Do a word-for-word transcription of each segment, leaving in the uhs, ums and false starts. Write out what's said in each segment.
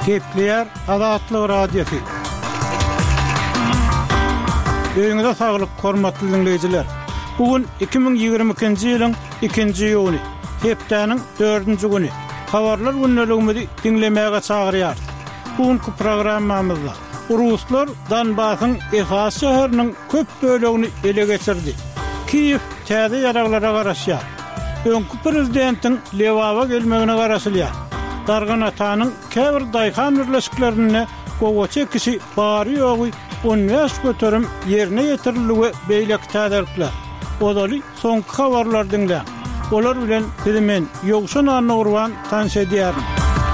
Kepler Azatlyk Radiosu. Öňüňizde saglyk, hormatly dinleýijiler. Bugün iki bin ýygrimi ikinji ýylyň ikinji ýuny, hepdeniň dördünji güni. Habarlar günneligimizi dinlemäge çagyrýar. Bugünkü programmamyzda Ruslar Donbasyň Efas şäheriniň köp bölegini ele geçirdi. Kiýew täze ýaraglara garaşýar. Öňkü prezidentiň Lewova gelmegine garaşylýar. Dargan atanyň käbir daýhan birleşiklerine gowa çekişi bary ýogy onňaş göterim ýerine ýetirilýär beýlek täderlikler. Odaly soňky habarlar dinleň. Olar bilen men ýogşan anagurwan tanş edýärim.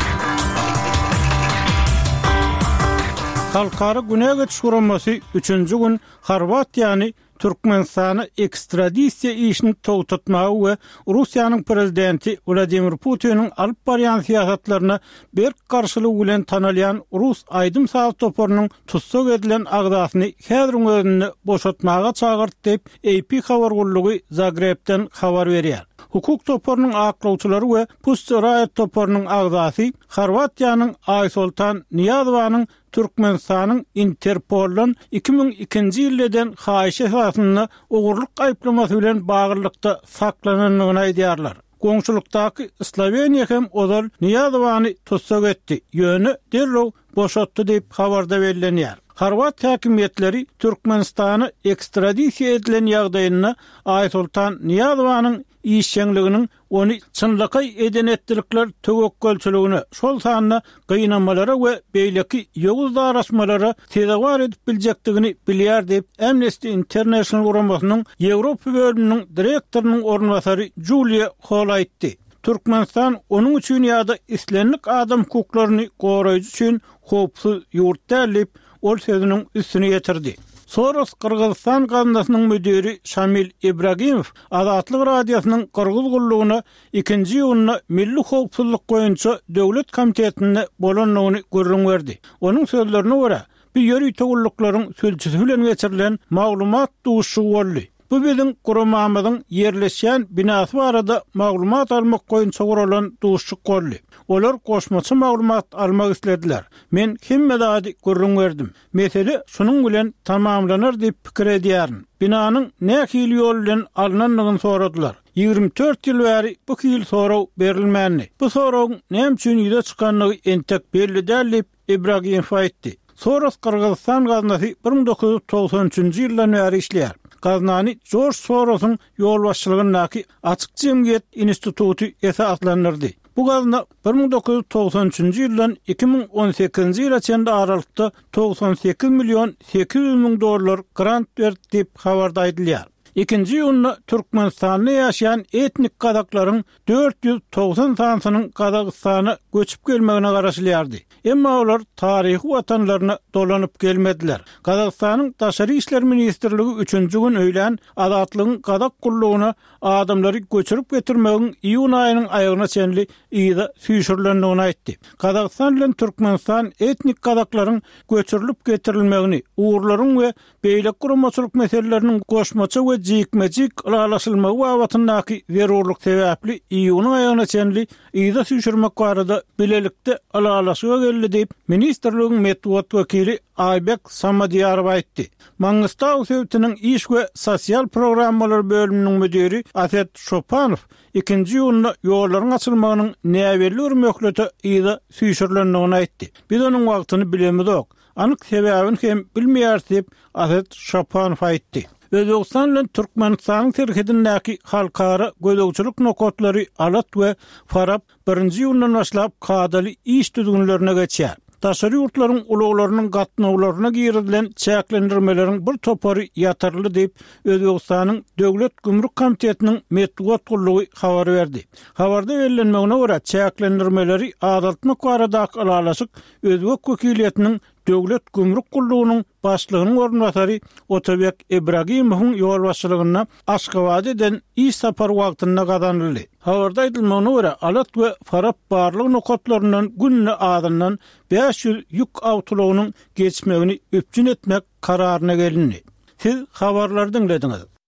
Halkara Güney Geçiş Guramasy üçünji gün Horwatiýany Türkmenistana ekstradisiýa işini togtatmagy we Russiýanyň prezidenti Vladimir Putiniň alyp barýan siýasatlaryna berk garşylyk bilen tanalýan Rus aýdym saz toporunyň tutsak edilen agdasyny häziriň özünde boşatmaga çagyrdy diýip A P habar gullugy Zagrebden habar berýär. Hukuk toporunyň aklawçylary we Pussy-Riot toporunyň agdasy Horwatiýanyň Aýsultan Niýazowanyň Türkmenistanyň Interpol'dan iki bin ikinji ýyldan haýyş esasyna ogurlyk aýplamasy bilen bagyrlykda saklananyny aýdýarlar. Goňşulykdaky Sloveniýa hem odal Niýazowany tutsak etdi. Ýöne derrew boşatdy diýip habarda bellenýär. Horwat häkimetleri Türkmenistany ekstradisiýa edilen ýagdaýyna Aýsultan Niýazowanyň işçiliginiň ony çynlyky eden etdirikler tögekkelçiligine, şol sanyna gynamalara we beýleki ýoguz daraşmalara tezawar edip biljekdigini bilýär diýip Amnesty International guramasynyň Ýewropa bölüminiň direktorynyň ornwasary Julia Hall aýtdy. Türkmenistan onun üçin ýa-da islenlik adam hukuklaryny goraýjy üçin hopsuz ýurt dälip ol sözüniň üstüne ýetirdi. Soros Kırgızstan gazetiniň müdiri Şamil İbragimow Azatlyk radiosynyň Kırgız gullugyna ikinji ýylyna milli howpsuzlyk goýunça döwlet komitetine bolanlygyny görüň berdi. Onuň sözlerine görä, bu ýeri togullaklaryň sülçüsi bilen geçirilen maglumat duşy boldy. Bu biziň guramamyzyň ýerleşýän binasy barada maglumat almak goýunça guralan duşyk boldy. Olar goşmaçy maglumat almak istediler. Men hemmedadi görüň berdim. Mesele şunuň bilen tamamlanar diýip pikir edýärin. Binanyň nähili ýol bilen alnanlygyny soradylar. ýygrimi dört ýyl bäri bu kiýil soraw berilmänni. Bu sorawyň näme üçin ýyda çykanlygy entek belli däl diýip Ibragimow aýtdy. Soros Kırgızstan gazetynde bir bin dokuz yüz togsan üçinji ýyldan bäri işleýär. Gaznany George Soros'un ýol başçylygyndaky Açyk Jemgyýet instituty esaslandyrdy. Bu gazna bir bin dokuz yüz togsan üçinji ýyldan iki bin on sekizinji ýyla çenli aralykda togsan sekiz milyon sekiz ýüz miň dollar grant berdi diýip habarda aýdylýar. İkinji ýylyna Türkmenistanda ýaşaýan etnik gazaklaryň dört yüz togsan sansynyň Kazakstana göçüp gelmegine garaşylýardy. Emma olar taryhy watanlaryna dolanyp gelmediler. Kazakstanyň Daşary işler ministrligi üçünji gün öýlen azatlygyň Kazak gullugyna adamlary göçürüp getirmegiň iýun aýynyň aýagyna çenli ýyda süýşürilendigini aýtdy. Kazakstan bilen Türkmenistan etnik gazaklaryň göçürilip getirilmegini, uğurlaryň we beýlek guramaçylyk meseleleriniň goşmaça we jikmejik aralaşylmagy wagtyndaky zerurlyk sebäpli iýunyň aýagyna çenli ýyda süýşürmek barada bilelikde aralaşyga geldi diýip ministrligiň medeniýet wekili Aybek Samadýarov aýtdy. Mangustaw sewtiniň iş we sosial programmalar bölüminiň müdiri Aset Şopanow ikinji ýylyna ýollaryň açylmagynyň näberli möhleti ýyda süýşürilendigini aýtdy. Biz onuň wagtyny bilemizok. Anyk sebäbini hem bilmeýär diýip Aset Şopanow aýtdy. Özbegistan bilen Türkmenistanyň terhidindäki halkara gözlegçilik nokatlary Alat we Farab birinji ýyldan başlap kadaly iş düzgünlerine geçýär. Daşary ýurtlaryň ulaglarynyň gatnawlaryna girilen çäklendirmeleriň bir topary ýatyrly diýip Özbegistanyň Döwlet Gümrük Komitetiniň medeniýet gullugy habar berdi. Habarda bellenmegine görä çäklendirmeleri azaltmak baradaky alalaşyk Özbek wekiliýetiniň Döwlet Gümrük Gullugynyň başlygynyň ornwasary Otobek Ibragimowyň ýol başçylygyna Aşgabatda eden iş sapar wagtynda gazanyldy. Habarda aýdylmagyna görä Alat we Farab barlyk nokatlaryndan günne adından beş ýüz ýük awtolagynyň geçmegini öpçün etmek kararyna gelindi. Siz habarlardan dinlediňiz.